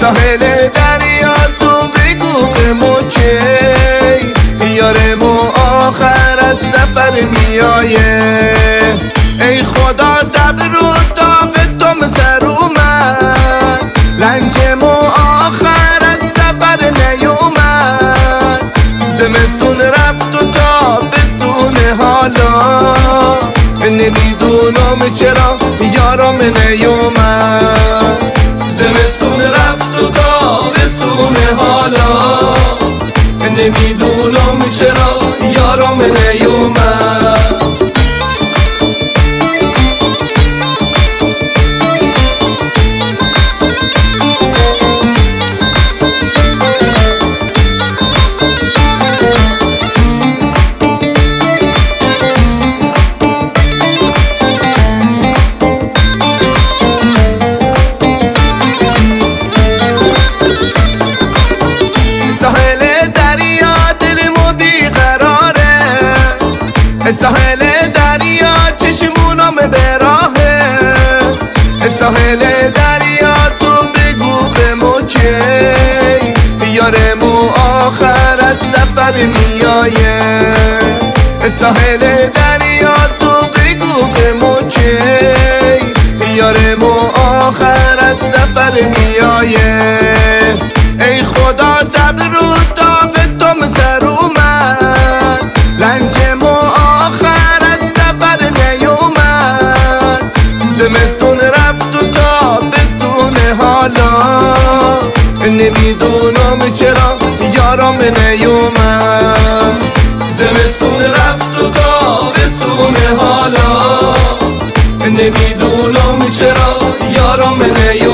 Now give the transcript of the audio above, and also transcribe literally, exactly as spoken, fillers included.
ساحل دریا تو بگو به موچه یارمو آخر از سفر میایه. ای خدا صبر رو تا به تو سر اومد، لنجمو آخر از سفر نیومد. زمستون رفت و تابستون حالا نمیدونم چرا یارم نیومد. زمستون رفت و تابستون حالا نمیدونم چرا یارم نیومد. ساحل دریا چشمونم به راهه، ساحل دریا تو بگو به موچه یارمو آخر از سفر میایه. ساحل دریا تو بگو به موچه یارمو آخر از سفر میایه. ای خدا صبر رو تا به تو سر اومد، لنجمو زمستون رفت و تابستون حالا نمیدونم چرا یارم نیومد. زمستون رفت و تابستون حالا نمیدونم چرا یارم نیومد.